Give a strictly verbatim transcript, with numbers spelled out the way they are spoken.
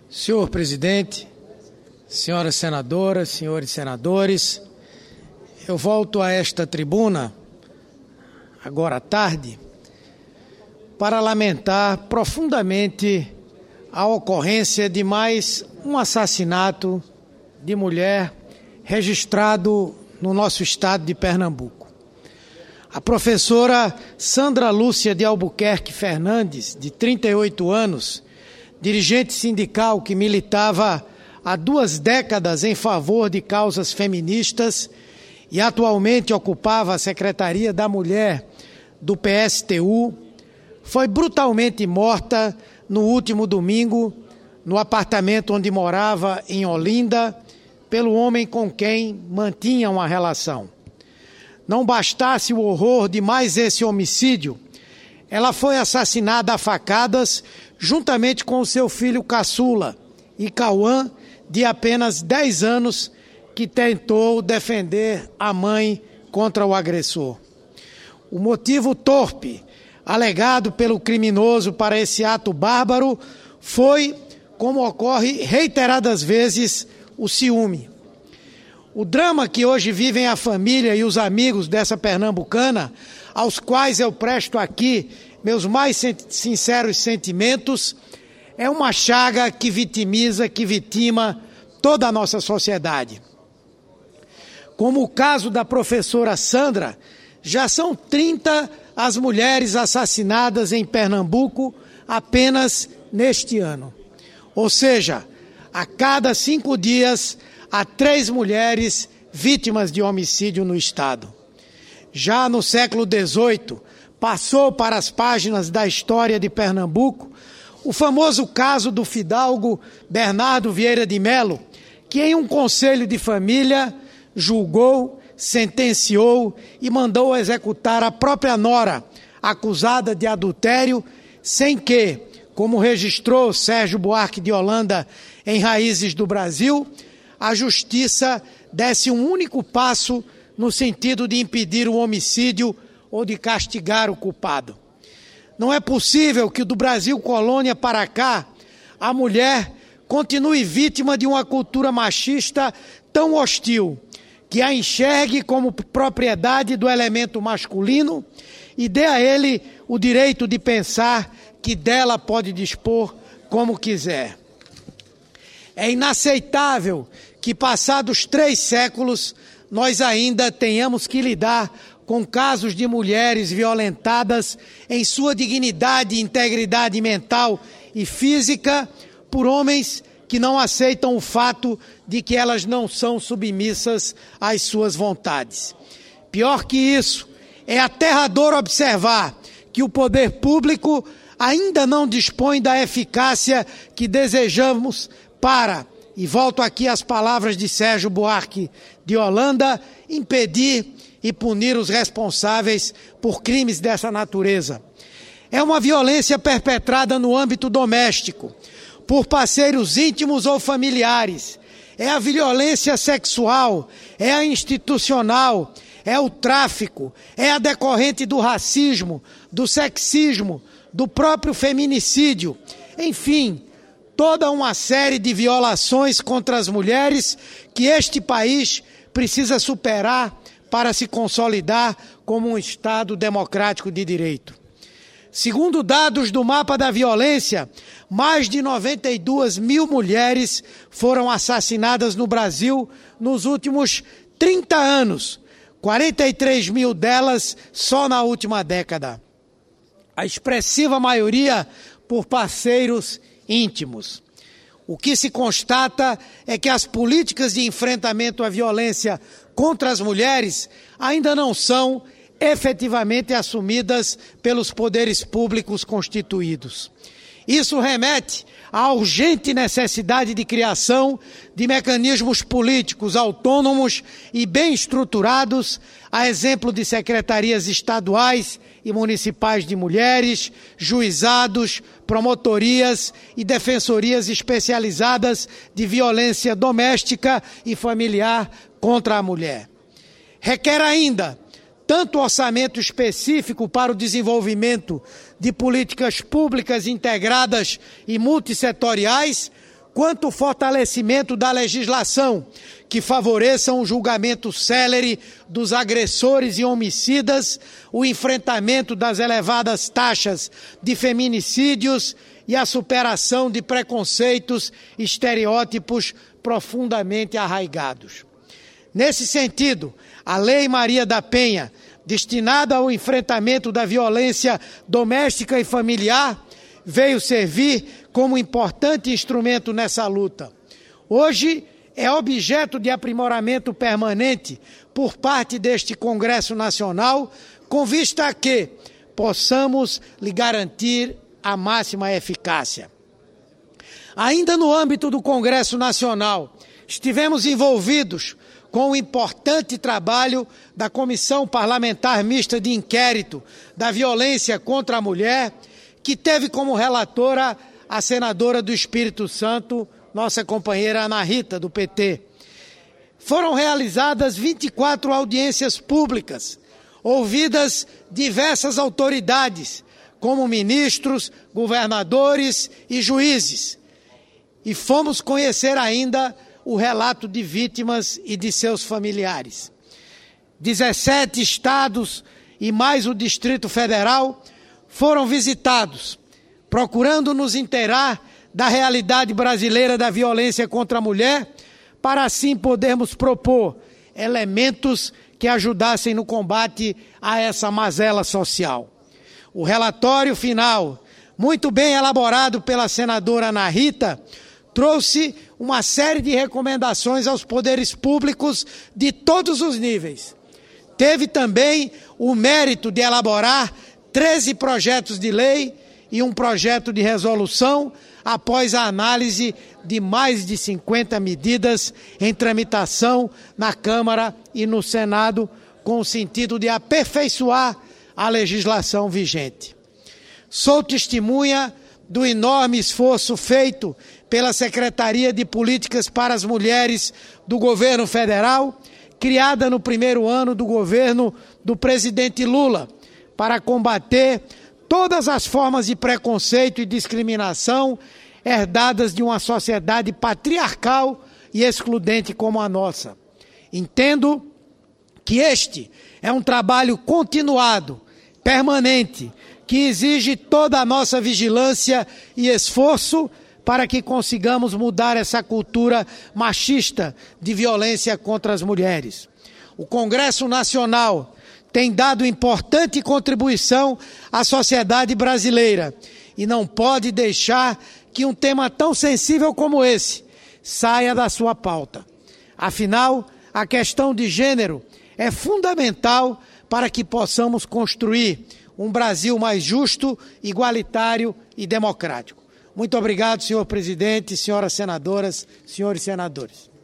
Senhor presidente, senhoras senadoras, senhores senadores, eu volto a esta tribuna, agora à tarde, para lamentar profundamente a ocorrência de mais um assassinato de mulher registrado no nosso estado de Pernambuco. A professora Sandra Lúcia de Albuquerque Fernandes, de trinta e oito anos, dirigente sindical que militava há duas décadas em favor de causas feministas e atualmente ocupava a Secretaria da Mulher do P S T U, foi brutalmente morta no último domingo no apartamento onde morava em Olinda pelo homem com quem mantinha uma relação. Não bastasse o horror de mais esse homicídio, ela foi assassinada a facadas juntamente com o seu filho caçula, Icauã, de apenas dez anos, que tentou defender a mãe contra o agressor. O motivo torpe alegado pelo criminoso para esse ato bárbaro foi, como ocorre reiteradas vezes, o ciúme. O drama que hoje vivem a família e os amigos dessa pernambucana, aos quais eu presto aqui meus mais sinceros sentimentos, é uma chaga que vitimiza, que vitima toda a nossa sociedade. Como o caso da professora Sandra, já são trinta as mulheres assassinadas em Pernambuco apenas neste ano. Ou seja, a cada cinco dias há três mulheres vítimas de homicídio no estado. Já no século dezoito, passou para as páginas da história de Pernambuco o famoso caso do fidalgo Bernardo Vieira de Melo, que em um conselho de família julgou, sentenciou e mandou executar a própria nora, acusada de adultério, sem que, como registrou Sérgio Buarque de Holanda em Raízes do Brasil, a justiça desse um único passo no sentido de impedir o homicídio ou de castigar o culpado. Não é possível que do Brasil colônia para cá a mulher continue vítima de uma cultura machista tão hostil, que a enxergue como propriedade do elemento masculino e dê a ele o direito de pensar que dela pode dispor como quiser. É inaceitável que, passados três séculos, nós ainda tenhamos que lidar com casos de mulheres violentadas em sua dignidade e integridade mental e física por homens que não aceitam o fato de que elas não são submissas às suas vontades. Pior que isso, é aterrador observar que o poder público ainda não dispõe da eficácia que desejamos para, e volto aqui às palavras de Sérgio Buarque de Holanda, impedir e punir os responsáveis por crimes dessa natureza. É uma violência perpetrada no âmbito doméstico, por parceiros íntimos ou familiares. É a violência sexual, é a institucional, é o tráfico, é a decorrente do racismo, do sexismo, do próprio feminicídio. Enfim, toda uma série de violações contra as mulheres que este país precisa superar para se consolidar como um Estado democrático de direito. Segundo dados do Mapa da Violência, mais de noventa e duas mil mulheres foram assassinadas no Brasil nos últimos trinta anos, quarenta e três mil delas só na última década. A expressiva maioria por parceiros íntimos. O que se constata é que as políticas de enfrentamento à violência contra as mulheres ainda não são efetivamente assumidas pelos poderes públicos constituídos. Isso remete à urgente necessidade de criação de mecanismos políticos autônomos e bem estruturados, a exemplo de secretarias estaduais e municipais de mulheres, juizados, promotorias e defensorias especializadas de violência doméstica e familiar contra a mulher. Requer ainda tanto orçamento específico para o desenvolvimento de políticas públicas integradas e multissetoriais, quanto o fortalecimento da legislação que favoreça um julgamento célere dos agressores e homicidas, o enfrentamento das elevadas taxas de feminicídios e a superação de preconceitos e estereótipos profundamente arraigados. Nesse sentido, a Lei Maria da Penha, destinada ao enfrentamento da violência doméstica e familiar, veio servir como importante instrumento nessa luta. Hoje é objeto de aprimoramento permanente por parte deste Congresso Nacional, com vista a que possamos lhe garantir a máxima eficácia. Ainda no âmbito do Congresso Nacional, estivemos envolvidos com o importante trabalho da Comissão Parlamentar Mista de Inquérito da Violência contra a Mulher, que teve como relatora a senadora do Espírito Santo, nossa companheira Ana Rita, do P T. Foram realizadas vinte e quatro audiências públicas, ouvidas diversas autoridades, como ministros, governadores e juízes. E fomos conhecer ainda o relato de vítimas e de seus familiares. dezessete estados e mais o Distrito Federal foram visitados, procurando nos inteirar da realidade brasileira da violência contra a mulher, para assim podermos propor elementos que ajudassem no combate a essa mazela social. O relatório final, muito bem elaborado pela senadora Ana Rita, trouxe uma série de recomendações aos poderes públicos de todos os níveis. Teve também o mérito de elaborar treze projetos de lei e um projeto de resolução, após a análise de mais de cinquenta medidas em tramitação na Câmara e no Senado, com o sentido de aperfeiçoar a legislação vigente. Sou testemunha do enorme esforço feito pela Secretaria de Políticas para as Mulheres do Governo Federal, criada no primeiro ano do governo do presidente Lula, para combater todas as formas de preconceito e discriminação herdadas de uma sociedade patriarcal e excludente como a nossa. Entendo que este é um trabalho continuado, permanente, que exige toda a nossa vigilância e esforço para que consigamos mudar essa cultura machista de violência contra as mulheres. O Congresso Nacional tem dado importante contribuição à sociedade brasileira e não pode deixar que um tema tão sensível como esse saia da sua pauta. Afinal, a questão de gênero é fundamental para que possamos construir um Brasil mais justo, igualitário e democrático. Muito obrigado, senhor presidente, senhoras senadoras, senhores senadores.